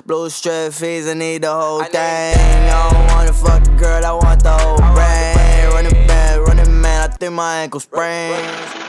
blue strip fees, I need the whole thing. I don't wanna fuck a girl, I want the whole brain. Running back, running man, I think my ankle sprained.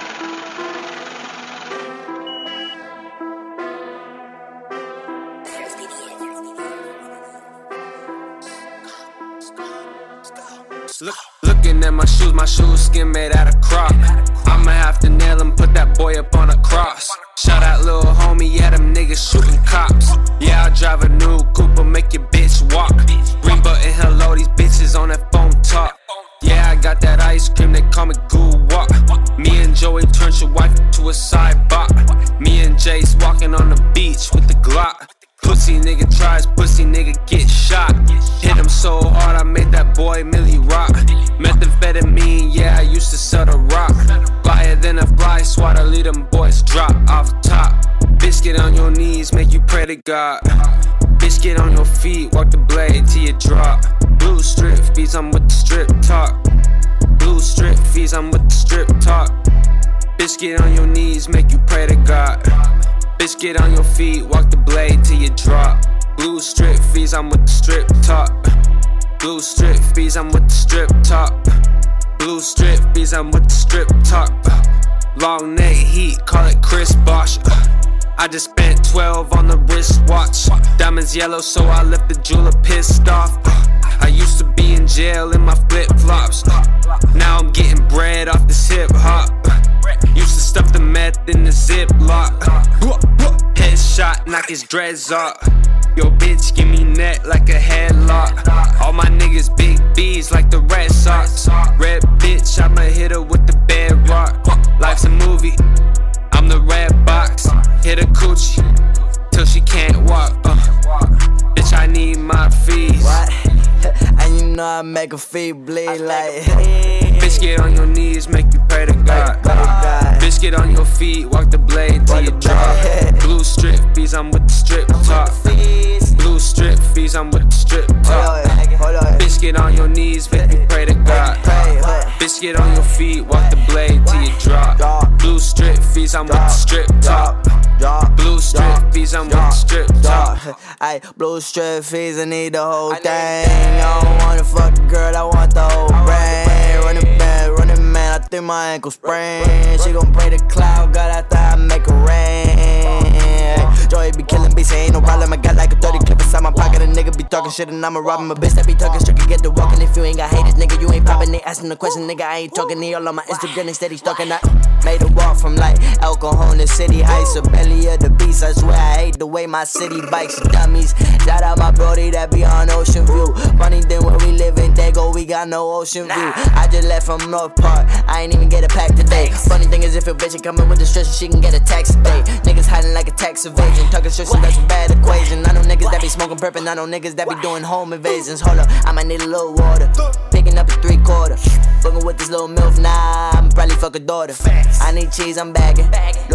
Looking at my shoes skin made out of crop. I'ma have to nail him, put that boy up on a cross. Shout out lil' homie, yeah, them niggas shooting cops. Yeah, I drive a new Cooper, make your bitch walk. Green button, hello, these bitches on that phone talk. Yeah, I got that ice cream, they call me Goo Walk. Me and Joey turned your wife to a side bot. Me and Jace walking on the beach with the Glock. Pussy nigga tries, pussy nigga get shot. Hit him so hard, I made that boy Millie rock. Methamphetamine, yeah, I used to sell the rock. Flyer than a fly swatter, lead them boys drop off top. Bitch, get on your knees, make you pray to God. Bitch, get on your feet, walk the blade till you drop. Blue strip fees, I'm with the strip talk. Blue strip fees, I'm with the strip talk. Bitch, get on your knees, make you pray to God. Bitch, get on your feet, walk the blade till you drop. Blue strip fees, I'm with the strip talk. Blue strip fees, I'm with the strip talk. Blue strip fees, I'm with the strip talk. Long neck heat, call it Chris Bosh. I just spent 12 on the wristwatch. Diamonds yellow, so I left the jeweler pissed off. I used to be in jail in my flip-flops. Now I'm getting bread off this hip-hop. Used to stuff the meth in the Ziploc. Headshot, knock his dreads off. Yo, bitch, give me neck like a headlock. All my niggas big B's like the Red Sox. Red bitch, I'ma hit her with the bedrock. Life's a movie, I'm the red box. Hit a coochie till she can't walk. Bitch, I need my fees. What? And you know I make a feet bleed like. Bitch, get on your knees, make you pray to God. Bitch, get on your feet, walk the blade till you drop. Blue strip fees, I'm with the strip talk. Blue strip fees, I'm with the strip talk. Bitch, get on your knees, make you pray to God. Bitch, get on your feet, walk the blade till you drop. Blue strip fees, I'm with the strip talk. Blue strip fees, I'm with the strip talk. Ay, blue strip fees, I need the whole thing. I don't wanna fuck a girl, I want the whole brain. Running back, running man, I think my ankle sprained. She gon' pray the cloud, God, I thought I'd make it rain. Joey be killing beats, ain't no problem. I got like a 30 clip inside my pocket. A nigga be talking shit and I'ma rob him. A bitch that be talking straight can get the walking. If you ain't got haters, nigga, you ain't poppin'. They asking the question, nigga, I ain't talking. They all on my Instagram, they steady stalking. I made a walk from like alcohol in the city heights. A belly of the beast, I swear I hate the way my city bikes dummies. Shout out my brody that be on Ocean View. Funny then when we live in Dago, we got no ocean view. I just left from North Park, I ain't even get a pack today. Funny thing is if your bitch ain't coming with the stress, she can get a tax today. Niggas hiding like a tax evasion. Talking shit, so that's a bad equation. I know niggas that be smoking perp and I know niggas that be doing home invasions. Hold up, I might need a little water. Picking up a 3/4. Fucking with this little MILF, nah, I'ma probably fuck a daughter. I need cheese, I'm bagging.